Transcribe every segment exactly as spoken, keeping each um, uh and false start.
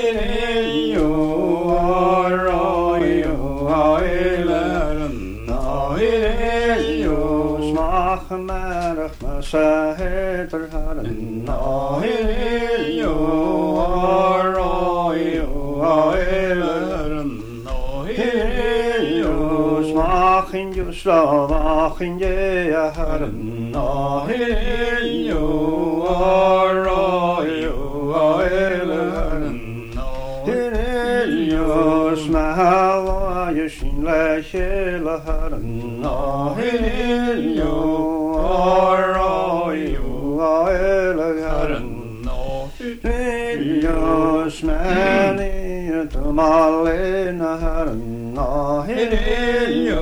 Merach Masaheter Haran Nohilio Arroyo Aelan Nohilio Smachin Yuslavachin Yeharan Nohilio Arroyo Aelan Nohilio Smahala Yashin Lashela Haran Nohilio Arroyo Aelan Nohilio Smani Tumalena Haran Nohilio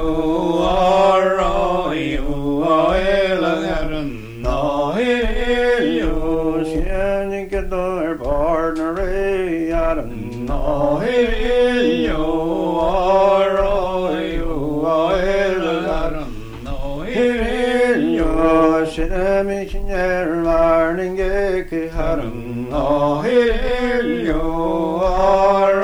Arroyo Aelan Nohilio Sienikador Barnare Haran Nohilio Arroyo Aelan Nohilio Shemichner Learning Haran Nohilio